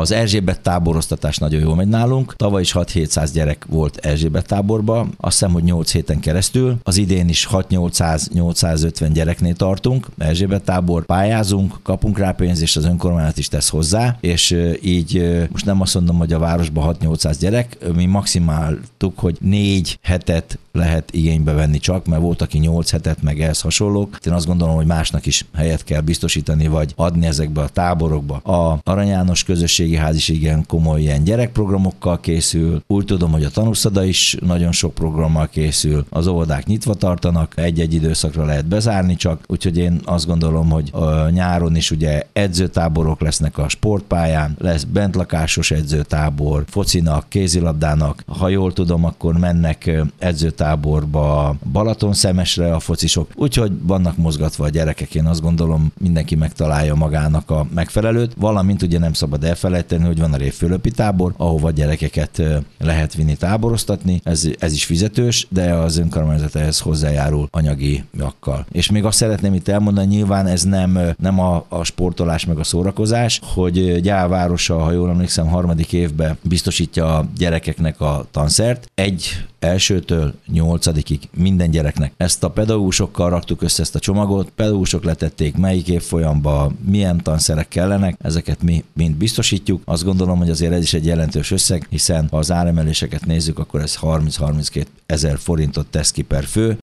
Az Erzsébet táboroztatás nagyon jól megy nálunk. Tavaly is 6-700 gyerek volt Erzsébet táborban, azt hiszem, hogy 8 héten keresztül. Az idén is 6-800-850 gyereknél tartunk. Erzsébet tábor, pályázunk, kapunk rá pénzt, és az önkormányzat is tesz hozzá, és így most nem azt mondom, hogy a városban 6-800 gyerek, mi maximáltuk, hogy 4 hetet lehet igénybe venni csak, mert volt, aki 8 hetet, meg ehhez hasonlók. Én azt gondolom, hogy másnak is helyet kell biztosítani, vagy adni ezekbe a táborokba. A Arany János Közösségi Ház is igen komoly ilyen gyerekprogramokkal készül. Úgy tudom, hogy a tanúszoda is nagyon sok programmal készül. Az óvodák nyitva tartanak, egy-egy időszakra lehet bezárni csak, úgyhogy én azt gondolom, hogy a nyáron is ugye edzőtáborok lesznek a sportpályán, lesz bentlakásos edzőtábor, focinak, kézilabdának. Ha jól tudom, akkor mennek edzőtáborba Balatonszemesre a focisok, úgyhogy vannak mozgatva a gyerekek, én azt gondolom, mindenki megtalálja magának a megfelelőt, valamint ugye nem szabad elfelejteni, hogy van a Révfőlöpi tábor, ahova gyerekeket lehet vinni táboroztatni, ez is fizetős, de az önkormányzat ehhez hozzájárul anyagiakkal. És még azt szeretném itt elmondani, nyilván ez nem a sportolás meg a szórakozás, hogy Gyál városa, ha jól emlékszem, 3. évben biztosítja a gyerekeknek a tanszert, elsőtől 8-ig minden gyereknek. Ezt a pedagógusokkal raktuk össze ezt a csomagot, pedagógusok letették, melyik évfolyamba milyen tanszerek kellenek, ezeket mi mind biztosítjuk. Azt gondolom, hogy azért ez is egy jelentős összeg, hiszen ha az áremeléseket nézzük, akkor ez 30-32 ezer forintot tesz ki per fő,